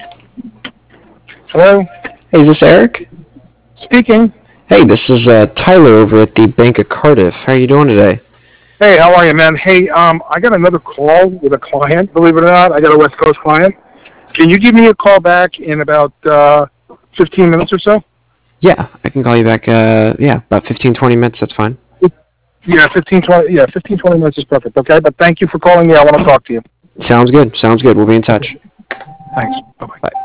Hello? Hey, is this Eric? Speaking. Hey, this is Tyler over at the Bank of Cardiff. How are you doing today? Hey, how are you, man? Hey, I got another call with a client, believe it or not. I got a West Coast client. Can you give me a call back in about 15 minutes or so? Yeah, I can call you back, about 15, 20 minutes. That's fine. Yeah, 15, 20 minutes is perfect, okay? But thank you for calling me. I want to talk to you. Sounds good. Sounds good. We'll be in touch. Thanks. Bye-bye. Bye.